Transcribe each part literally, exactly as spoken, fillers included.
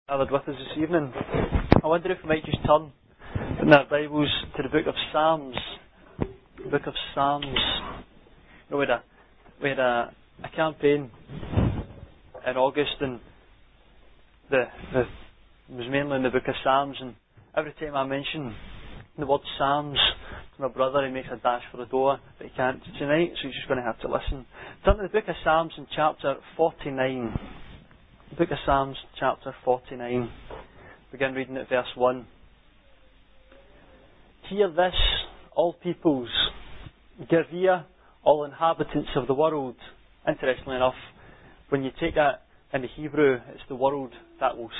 Gathered with us this evening. I wonder if we might just turn in our Bibles to the book of Psalms. The book of Psalms. You know, we had a, we had a, a campaign in August, and the, the it was mainly in the book of Psalms. And every time I mention the word Psalms to my brother, he makes a dash for the door, but he can't tonight, so he's just going to have to listen. Turn to the book of Psalms in chapter forty-nine. The book of Psalms, chapter forty-nine. Begin reading at verse one. Hear this, all peoples. Give ear, all inhabitants of the world. Interestingly enough, when you take that in the Hebrew, it's the world that will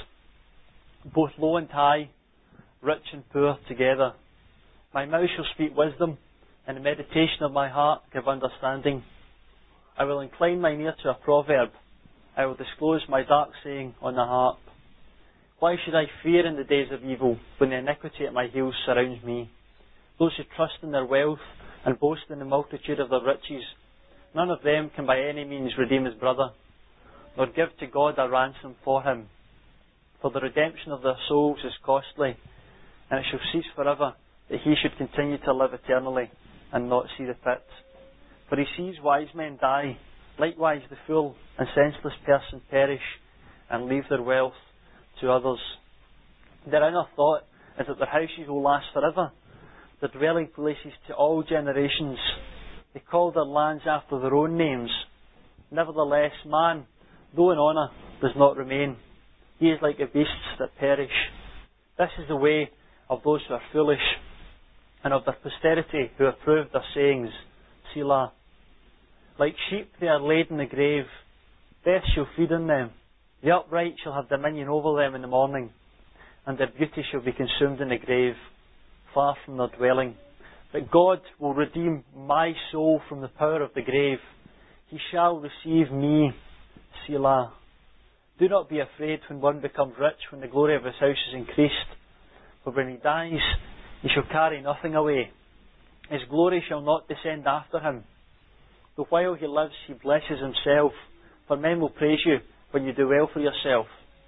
cease. Both low and high, rich and poor together. My mouth shall speak wisdom, and the meditation of my heart give understanding. I will incline mine ear to a proverb. I will disclose my dark saying on the harp. Why should I fear in the days of evil, when the iniquity at my heels surrounds me? Those who trust in their wealth and boast in the multitude of their riches, none of them can by any means redeem his brother, nor give to God a ransom for him. For the redemption of their souls is costly, and it shall cease forever, that he should continue to live eternally, and not see the pit. For he sees wise men die, likewise the fool and senseless person perish, and leave their wealth to others. Their inner thought is that their houses will last forever, their dwelling places to all generations. They call their lands after their own names. Nevertheless, man, though in honour, does not remain. He is like the beasts that perish. This is the way of those who are foolish, and of their posterity who approve their sayings. Selah. Like sheep they are laid in the grave. Death shall feed on them. The upright shall have dominion over them in the morning, and their beauty shall be consumed in the grave, far from their dwelling. But God will redeem my soul from the power of the grave. He shall receive me. Selah. Do not be afraid when one becomes rich, when the glory of his house is increased. For when he dies, he shall carry nothing away. His glory shall not descend after him. Though while he lives, he blesses himself. For men will praise you when you do well for yourself.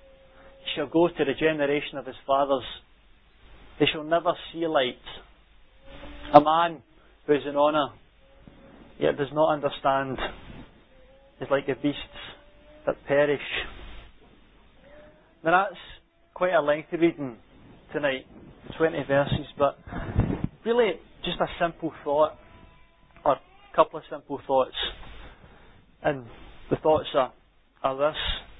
He shall go to the generation of his fathers. They shall never see light. A man who is in honour, yet does not understand, is like the beasts that perish. Now that's quite a lengthy reading tonight, twenty verses, but really just a simple thought, or a couple of simple thoughts. And the thoughts are, are this.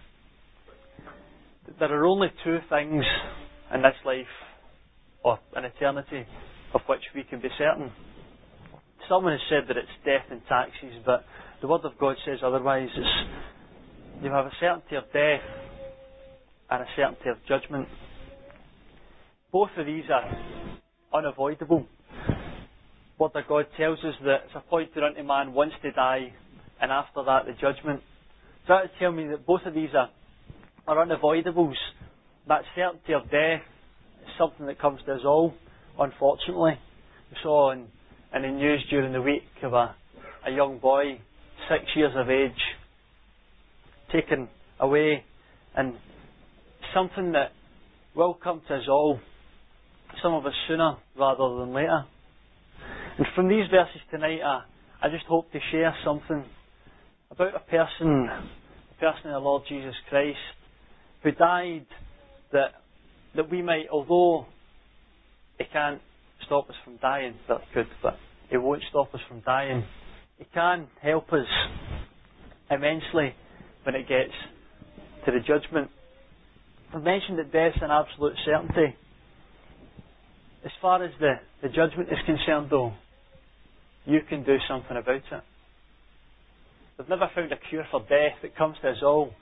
There are only two things in this life, or in eternity, of which we can be certain. Someone has said that it's death and taxes, but the Word of God says otherwise. It's, you have a certainty of death and a certainty of judgment. Both of these are unavoidable. Word of God tells us that it's appointed unto man once to die, and after that the judgment. So that would tell me that both of these are, are unavoidables. That certainty of death is something that comes to us all, unfortunately. We saw in, in the news during the week of a, a young boy, six years of age, taken away, and something that will come to us all, some of us sooner rather than later. And from these verses tonight, I, I just hope to share something about a person, the person of the Lord Jesus Christ, who died that that we might, although He can't stop us from dying, that could, but He won't stop us from dying. He can help us immensely when it gets to the judgment. I mentioned that death's an absolute certainty. As far as the, the judgment is concerned, though, you can do something about it. They've never found a cure for death. It comes to us all.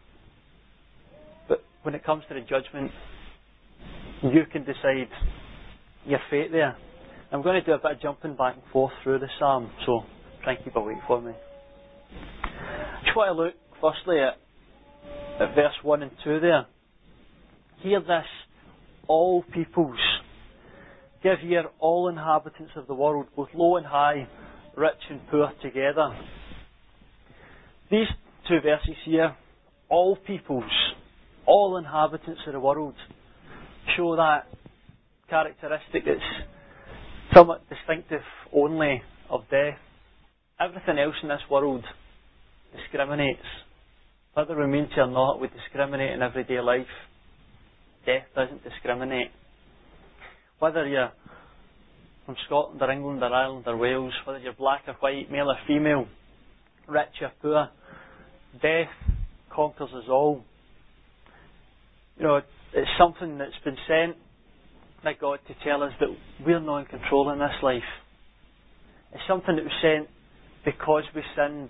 But when it comes to the judgment, you can decide your fate there. I'm going to do a bit of jumping back and forth through the psalm, so try and keep awake for me. I just want to look firstly at, at verse one and two there. Hear this, all peoples. Give ear, all inhabitants of the world, both low and high, rich and poor together. These two verses here, all peoples, all inhabitants of the world show that characteristic that's somewhat distinctive only of death. Everything else in this world discriminates. Whether we mean to or not, we discriminate in everyday life. Death doesn't discriminate. Whether you're from Scotland or England or Ireland or Wales, whether you're black or white, male or female, rich or poor, death conquers us all. You know, it's something that's been sent by God to tell us that we're not in control in this life. It's something that was sent because we sinned.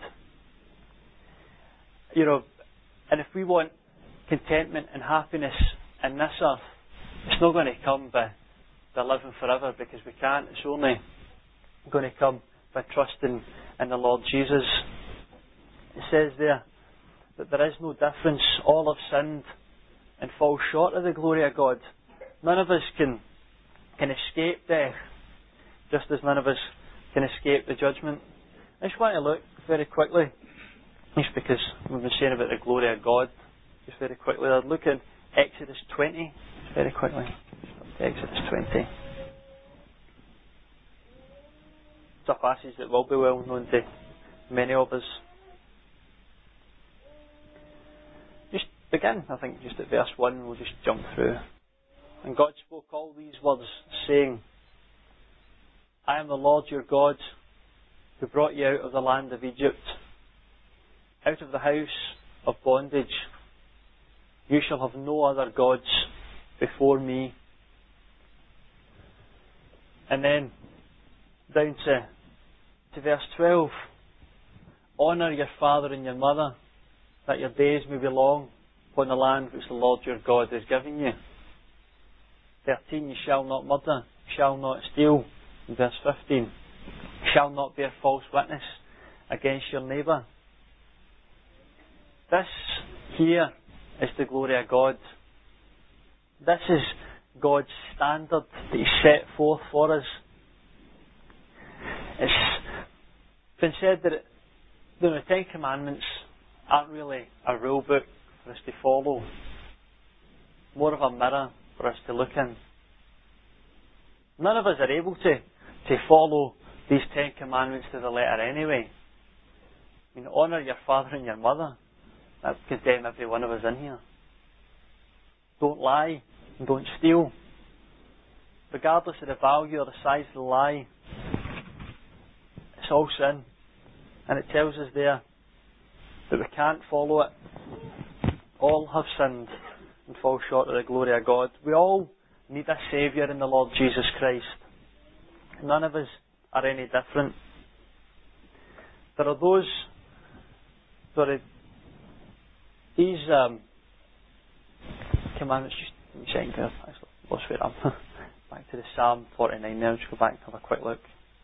You know, and if we want contentment and happiness in this earth, it's not going to come by, by living forever, because we can't. It's only going to come by trusting in the Lord Jesus. It says there that there is no difference. All have sinned and fall short of the glory of God. None of us can can escape death, just as none of us can escape the judgment. I just want to look very quickly, just because we've been saying about the glory of God, just very quickly. I'll look at Exodus twenty, just very quickly. Exodus twenty. It's a passage that will be well known to many of us. Just begin, I think, just at verse one, we'll just jump through. And God spoke all these words, saying, I am the Lord your God, who brought you out of the land of Egypt, out of the house of bondage. You shall have no other gods before me. And then down to, to verse twelve. Honour your father and your mother, that your days may be long upon the land which the Lord your God has given you. thirteen. You shall not murder, you shall not steal. In verse fifteen. You shall not bear false witness against your neighbour. This here is the glory of God. This is God's standard that He set forth for us. It's been said that it, you know, the Ten Commandments aren't really a rule book for us to follow, more of a mirror for us to look in. None of us are able to, to follow these Ten Commandments to the letter anyway. I mean, honour your father and your mother. That would condemn every one of us in here. Don't lie and don't steal. Regardless of the value or the size of the lie, it's all sin. And it tells us there that we can't follow it. All have sinned and fall short of the glory of God. We all need a Saviour in the Lord Jesus Christ. None of us are any different. There are those, sorry, these um, commandments, just a second, I lost where I am. Back to the Psalm forty-nine now, just go back and have a quick look.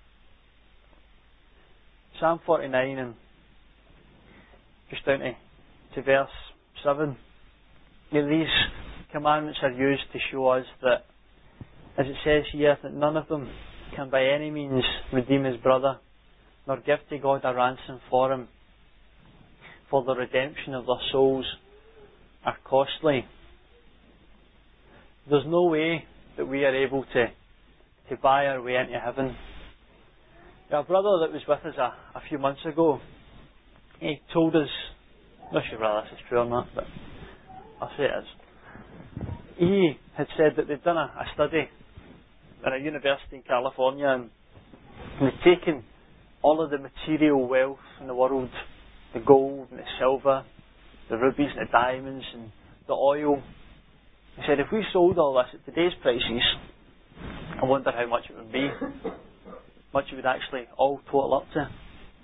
Psalm forty-nine, and just down to, to verse seven. You know, these commandments are used to show us that, as it says here, that none of them can by any means redeem his brother, nor give to God a ransom for him, for the redemption of their souls are costly. There's no way that we are able to, to buy our way into heaven. A brother that was with us a, a few months ago, he told us, I'm not sure whether this is true or not, but I'll say it is. He had said that they'd done a, a study at a university in California, and they'd taken all of the material wealth in the world, the gold and the silver, the rubies and the diamonds and the oil. He said, if we sold all this at today's prices, I wonder how much it would be. Much it would actually all total up to.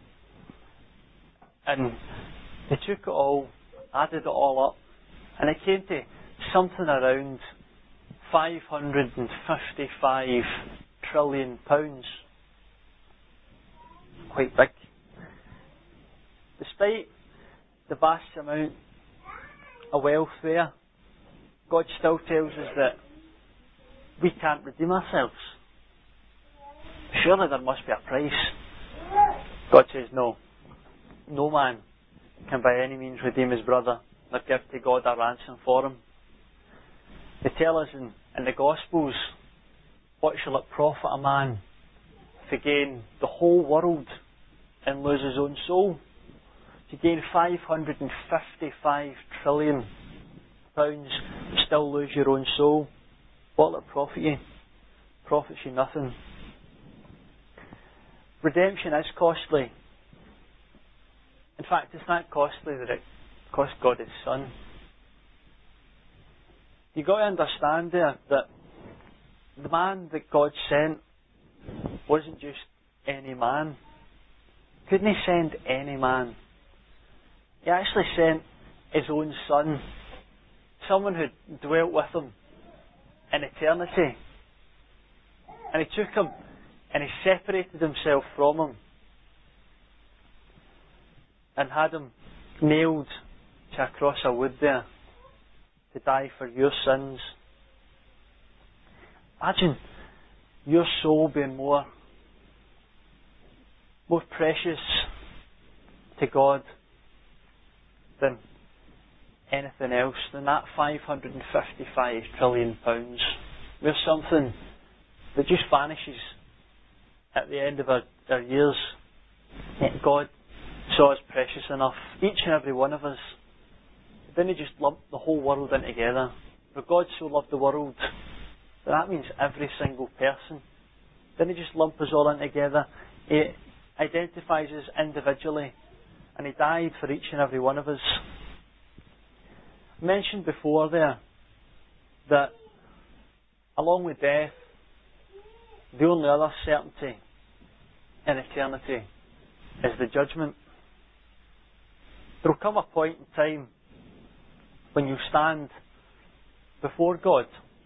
And they took it all, added it all up, and it came to something around five hundred fifty-five trillion pounds. Quite big. Despite the vast amount of wealth there, God still tells us that we can't redeem ourselves. Surely there must be a price. God says no. No man can by any means redeem his brother, or give to God a ransom for him. They tell us in, in the Gospels, what shall it profit a man if he gain the whole world and lose his own soul? If you gain five hundred fifty-five trillion pounds, you still lose your own soul. What will it profit you? Profits you nothing. Redemption is costly. In fact, it's not costly that it cost God His Son. You've got to understand there that the man that God sent wasn't just any man. Couldn't He send any man? He actually sent His own Son, someone who dwelt with Him in eternity. And He took Him and He separated Himself from Him and had Him nailed to a cross of wood there to die for your sins. Imagine your soul being more, more precious to God than anything else, than that five hundred fifty-five trillion pounds. We're something that just vanishes at the end of our, our years. Yet God saw us precious enough, each and every one of us. He didn't just lump the whole world in together. For God so loved the world, then that means every single person. Didn't He just lump us all in together? He identifies us individually, and He died for each and every one of us. I mentioned before there that along with death, the only other certainty in eternity is the judgment. There will come a point in time when you stand before God.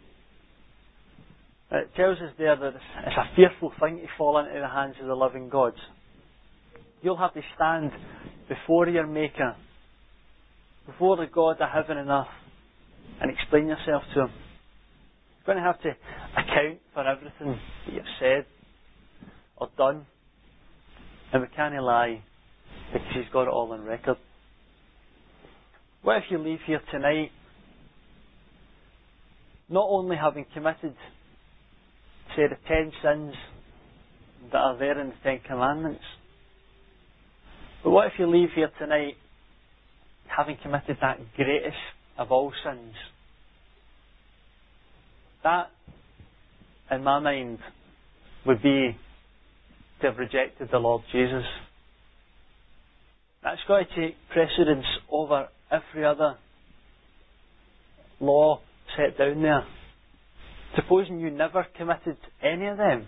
It tells us there that it's a fearful thing to fall into the hands of the living God. You'll have to stand before your Maker, before the God of heaven and earth, and explain yourself to Him. You're going to have to account for everything that you've said or done, and we can't lie because He's got it all on record. What if you leave here tonight not only having committed, say, the ten sins that are there in the Ten Commandments, but what if you leave here tonight having committed that greatest of all sins? That, in my mind, would be to have rejected the Lord Jesus. That's got to take precedence over every other law set down there. Supposing you never committed any of them,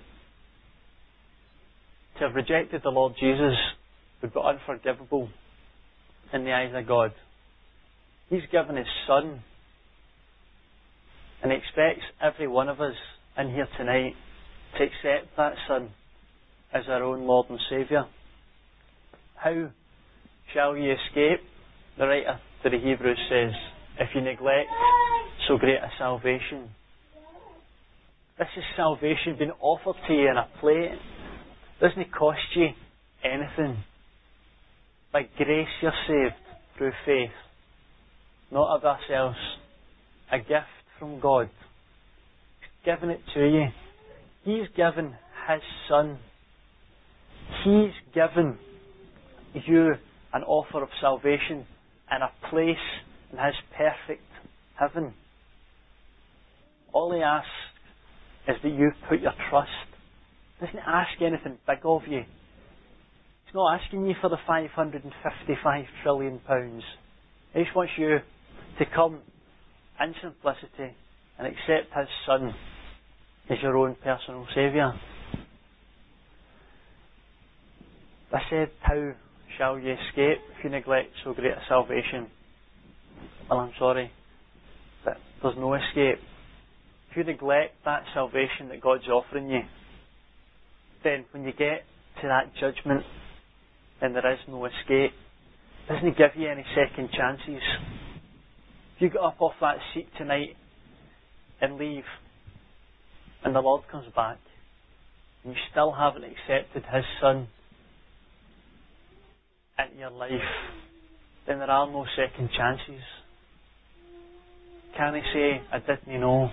to have rejected the Lord Jesus would be unforgivable in the eyes of God. He's given His Son, and He expects every one of us in here tonight to accept that Son as our own Lord and Saviour. How shall ye escape? The writer to the Hebrews says, if you neglect so great a salvation. This is salvation being offered to you in a plate. It doesn't cost you anything. By grace you're saved through faith, not of ourselves. A gift from God. He's given it to you. He's given His Son. He's given you an offer of salvation and a place in His perfect heaven. All He asks is that you put your trust. He doesn't ask anything big of you. He's not asking you for the five hundred fifty-five trillion pounds. He just wants you to come in simplicity and accept His Son as your own personal Saviour. I said, how shall you escape if you neglect so great a salvation? Well, I'm sorry, but there's no escape. If you neglect that salvation that God's offering you, then when you get to that judgment, then there is no escape. It doesn't give you any second chances. If you get up off that seat tonight and leave, and the Lord comes back, and you still haven't accepted His Son into your life, then there are no second chances. can he say, I didn't know?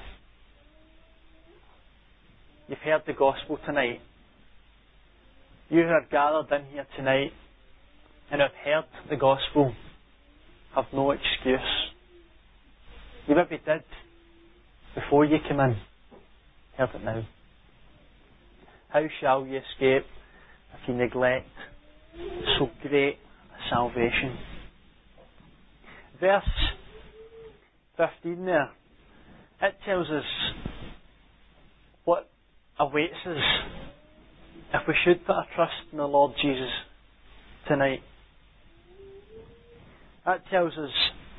You've heard the gospel tonight. You who are gathered in here tonight and have heard the gospel have no excuse. You maybe did before you came in. Heard it now. How shall you escape if you neglect so great a salvation? Verse fifteen there, it tells us what awaits us if we should put our trust in the Lord Jesus tonight. That tells us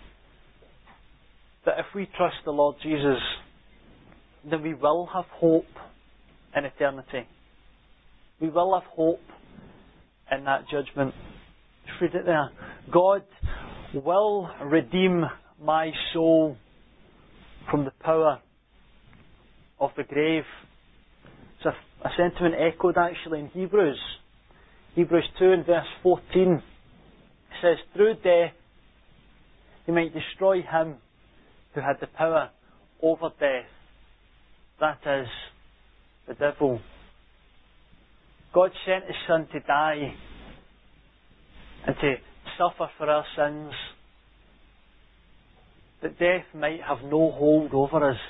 that if we trust the Lord Jesus, then we will have hope in eternity. We will have hope in that judgment. Just read it there. God will redeem my soul from the power of the grave. It's a, a sentiment echoed actually in Hebrews. Hebrews two and verse fourteen. It says, through death he might destroy him who had the power over death. That is, the devil. God sent his Son to die and to suffer for our sins, that death might have no hold over us.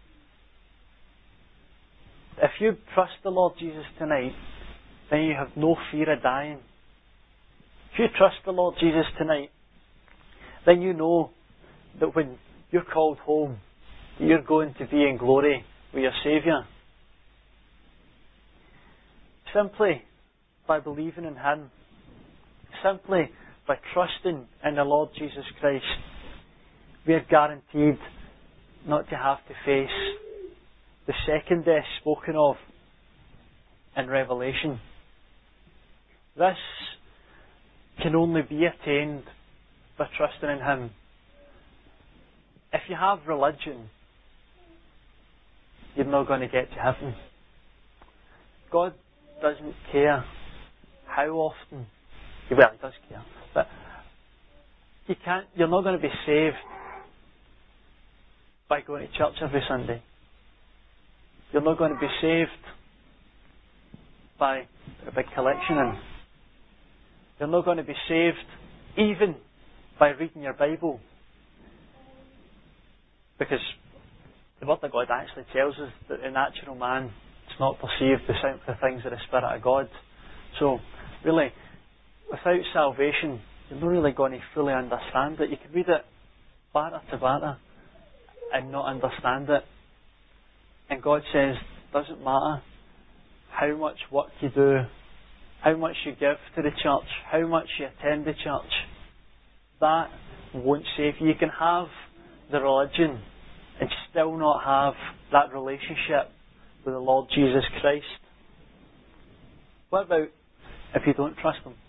If you trust the Lord Jesus tonight, then you have no fear of dying. If you trust the Lord Jesus tonight, then you know that when you're called home, you're going to be in glory with your Saviour. Simply by believing in Him, simply by trusting in the Lord Jesus Christ, we are guaranteed not to have to face the second death spoken of in Revelation. This can only be attained by trusting in Him. If you have religion, you're not going to get to heaven. God doesn't care how often. Well, He does care, but you can't. You're not going to be saved by going to church every Sunday. You're not going to be saved by a big collection in. You're not going to be saved even by reading your Bible. Because the Word of God actually tells us that the natural man does not perceive the, the things of the Spirit of God. So, really, without salvation, you're not really going to fully understand it. You can read it batter to batter and not understand it. And God says, it doesn't matter how much work you do, how much you give to the church, how much you attend the church. That won't save you. You can have the religion and still not have that relationship with the Lord Jesus Christ. What about if you don't trust Him?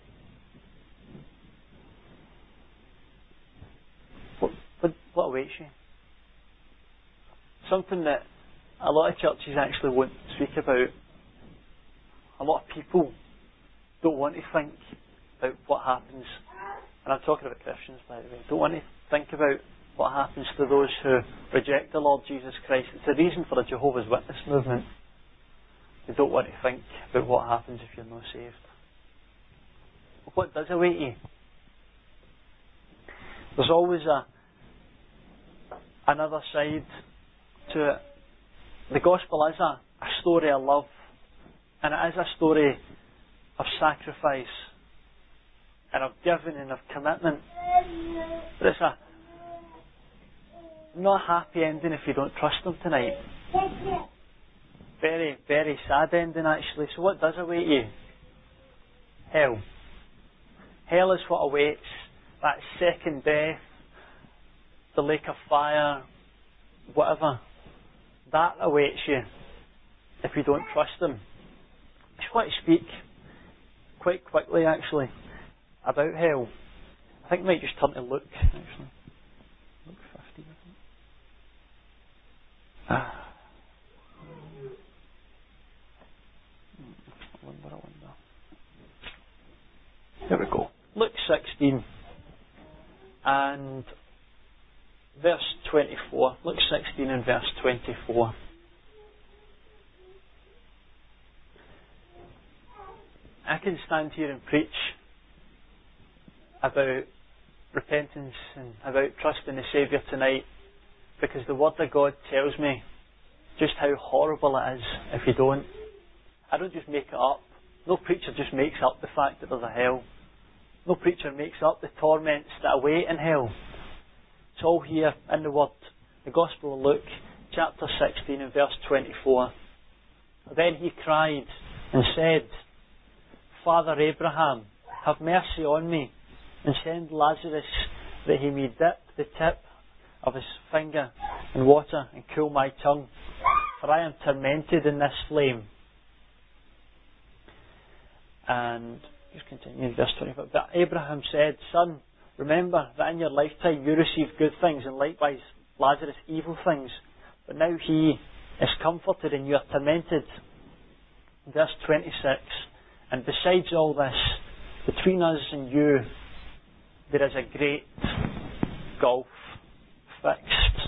What, what, what awaits you? Something that a lot of churches actually won't speak about. A lot of people don't want to think about what happens, and I'm talking about Christians by the way, don't want to think about what happens to those who reject the Lord Jesus Christ. It's the reason for the Jehovah's Witness movement. They don't want to think about what happens if you're not saved. But what does await you? There's always a another side to it. The gospel is a, a story of love, and it is a story of sacrifice and of giving and of commitment. But it's a not a happy ending if you don't trust Him tonight. Very, very sad ending actually. So what does await you? Hell. Hell is what awaits. That second death, the lake of fire, whatever. That awaits you if you don't trust Him. I just want to speak quite quickly actually about hell. I think we might just turn to Luke actually. Luke fifty, I think. Ah. I wonder, I wonder. Here we go. Luke sixteen. And verse twenty-four. Luke sixteen and verse twenty-four. I can stand here and preach about repentance and about trusting the Saviour tonight, because the Word of God tells me just how horrible it is if you don't. I don't just make it up. No preacher just makes up the fact that there's a hell. No preacher makes up the torments that await in hell. It's all here in the Word. The Gospel of Luke, chapter sixteen and verse twenty-four. Then he cried and said, Father Abraham, have mercy on me, and send Lazarus that he may dip the tip of his finger in water and cool my tongue, for I am tormented in this flame. And just continue in verse twenty-five. But Abraham said, Son, remember that in your lifetime you received good things, and likewise Lazarus evil things. But now he is comforted and you are tormented. Verse twenty-six. And besides all this, between us and you, there is a great gulf fixed.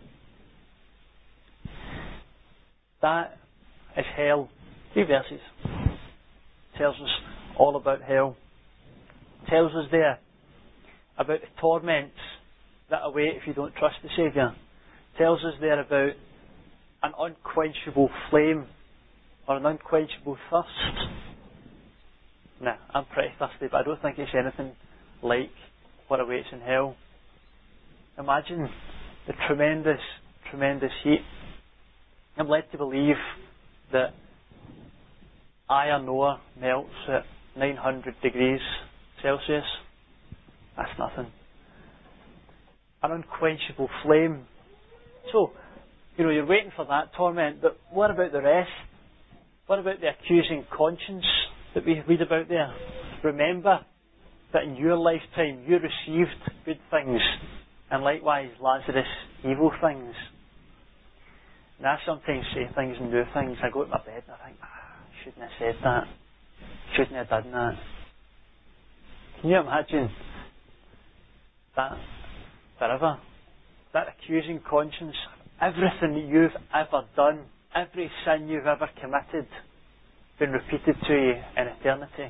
That is hell. Three verses. Tells us all about hell. Tells us there about the torments that await if you don't trust the Saviour. Tells us there about an unquenchable flame or an unquenchable thirst. Now, I'm pretty thirsty, but I don't think it's anything like what awaits in hell. Imagine the tremendous, tremendous heat. I'm led to believe that iron ore melts at nine hundred degrees Celsius. That's nothing. An unquenchable flame. So, you know, you're waiting for that torment, but what about the rest? What about the accusing conscience that we read about there? Remember that in your lifetime you received good things, and likewise Lazarus evil things. And I sometimes say things and do things. I go to my bed and I think, ah, I shouldn't have said that. Shouldn't have done that. Can you imagine that forever? That accusing conscience, everything that you've ever done, every sin you've ever committed, been repeated to you in eternity.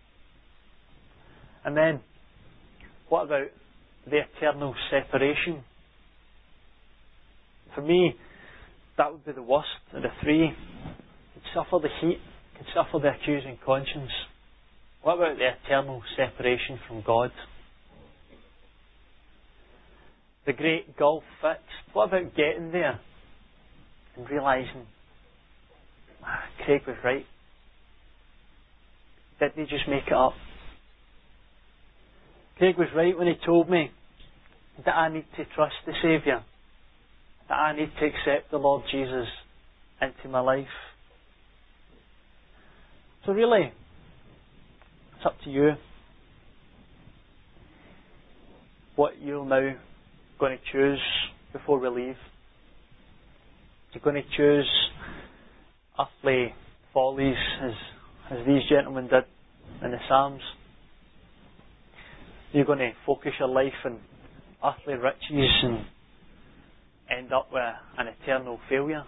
And then, what about the eternal separation? For me, that would be the worst of the three. You'd suffer the heat, you'd suffer the accusing conscience. What about the eternal separation from God? The great gulf fixed. What about getting there and realising, ah, Craig was right. Didn't he just make it up? Craig was right when he told me that I need to trust the Saviour, that I need to accept the Lord Jesus into my life. So really, it's up to you what you're now going to choose before we leave. You're going to choose earthly follies as, as these gentlemen did in the Psalms. You're going to focus your life on earthly riches and end up with an eternal failure.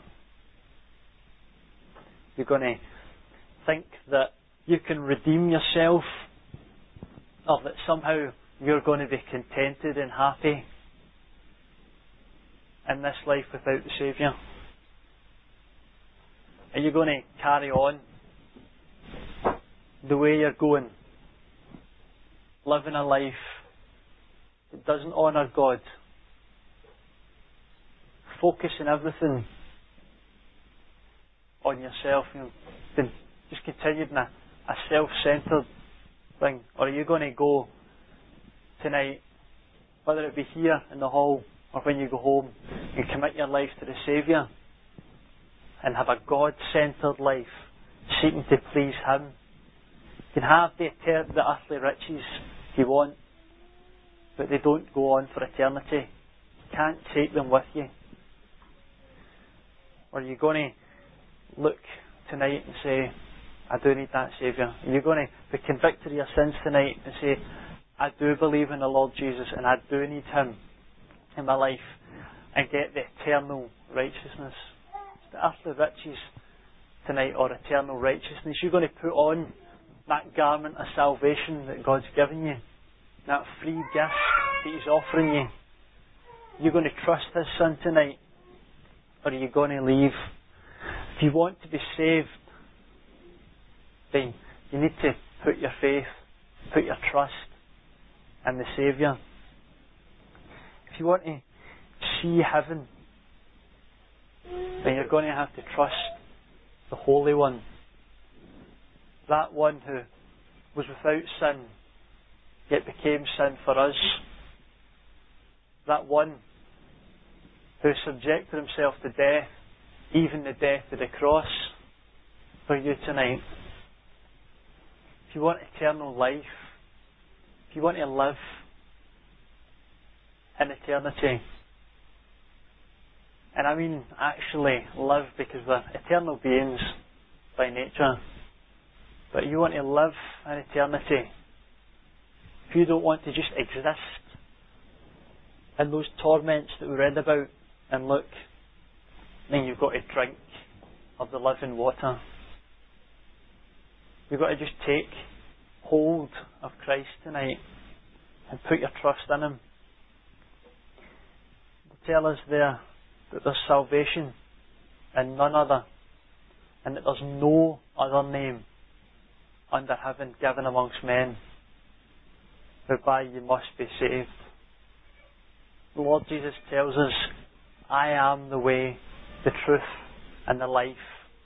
You're going to think that you can redeem yourself, or that somehow you're going to be contented and happy in this life without the Saviour. Are you going to carry on the way you're going, living a life that doesn't honour God, focusing everything on yourself, you know, just continuing a, a self-centred thing? Or are you going to go tonight, whether it be here in the hall or when you go home, and commit your life to the Saviour and have a God-centred life, seeking to please Him? You can have the, eter- the earthly riches if you want, but they don't go on for eternity. You can't take them with you. Or are you going to look tonight and say, I do need that Saviour? Are you going to be convicted of your sins tonight and say, I do believe in the Lord Jesus and I do need Him in my life and get the eternal righteousness. It's the earthly riches tonight or eternal righteousness. You're going to put on that garment of salvation that God's given you, that free gift that He's offering you. You're going to trust His Son tonight, or are you going to leave? If you want to be saved, then you need to put your faith, put your trust in the Saviour. If you want to see heaven, then you're going to have to trust the Holy One. That one who was without sin, yet became sin for us. That one who subjected Himself to death, even the death of the cross, for you tonight. If you want eternal life, if you want to live in eternity, and I mean actually live, because we're eternal beings by nature, but you want to live in eternity, if you don't want to just exist in those torments that we read about in Luke, then you've got to drink of the living water. You've got to just take hold of Christ tonight and put your trust in Him. They tell us there that there's salvation in none other, and that there's no other name under heaven given amongst men whereby you must be saved. The Lord Jesus tells us, I am the way, the truth, and the life.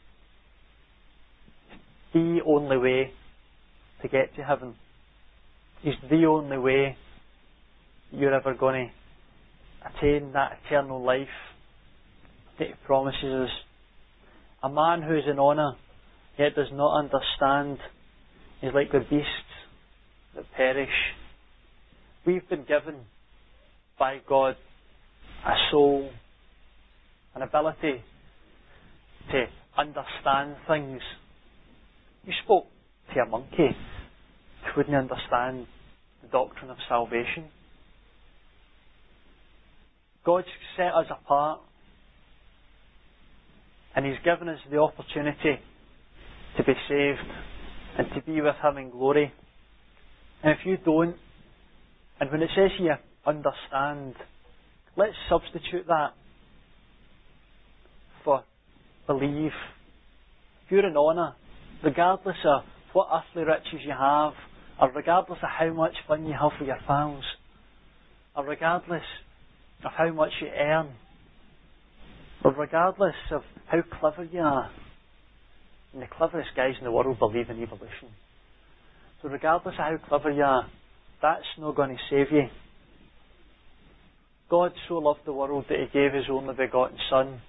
The only way to get to heaven. He's the only way you're ever going to attain that eternal life that He promises us. A man who is in honour yet does not understand is like the beasts that perish. We've been given by God a soul, an ability to understand things. You spoke to a monkey who wouldn't understand the doctrine of salvation. God's set us apart, and He's given us the opportunity to be saved and to be with Him in glory. And if you don't, and when it says here, understand, let's substitute that for believe. If you're in honour, regardless of what earthly riches you have, or regardless of how much fun you have with your pals, or regardless of how much you earn, or regardless of how clever you are, and the cleverest guys in the world believe in evolution. So regardless of how clever you are, that's not going to save you. God so loved the world that He gave His only begotten Son,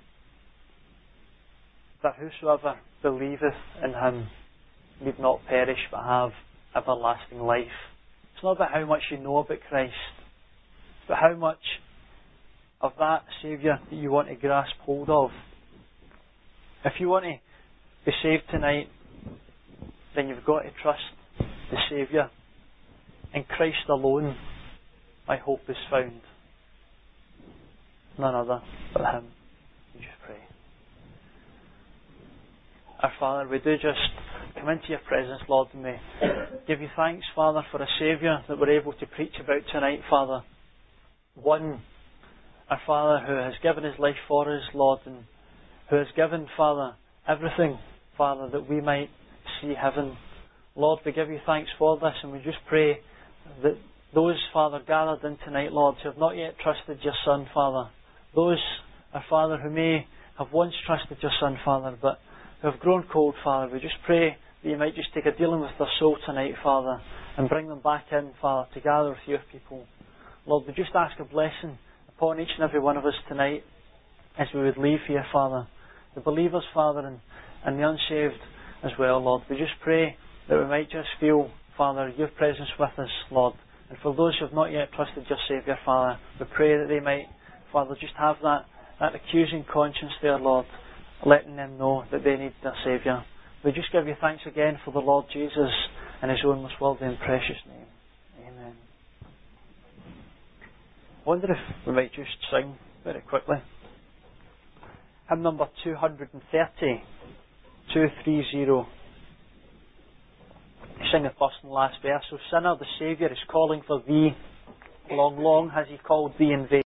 that whosoever believeth in Him need not perish but have everlasting life. It's not about how much you know about Christ, but how much of that Saviour that you want to grasp hold of. If you want to be saved tonight, then you've got to trust the Saviour. In Christ alone, my hope is found. None other but Him. We just pray. Our Father, we do just come into Your presence, Lord, and we give You thanks, Father, for a Saviour that we're able to preach about tonight, Father. One, our Father, who has given His life for us, Lord, and who has given, Father, everything, Father, that we might see heaven. Lord, we give You thanks for this, and we just pray that those, Father, gathered in tonight, Lord, who have not yet trusted Your Son, Father, those, our Father, who may have once trusted Your Son, Father, but who have grown cold, Father, we just pray that You might just take a dealing with their soul tonight, Father, and bring them back in, Father, to gather with Your people. Lord, we just ask a blessing upon each and every one of us tonight as we would leave here, Father. The believers, Father, and, and the unsaved as well, Lord. We just pray that we might just feel, Father, Your presence with us, Lord. And for those who have not yet trusted Your Saviour, Father, we pray that they might, Father, just have that, that accusing conscience there, Lord, letting them know that they need their Saviour. We just give You thanks again for the Lord Jesus and His own most worthy and precious name. Amen. wonder if we might just sing very quickly. Hymn number two hundred thirty, two thirty. Sing the first and last verse. O sinner, the Saviour is calling for thee. Long, long has he called thee in vain.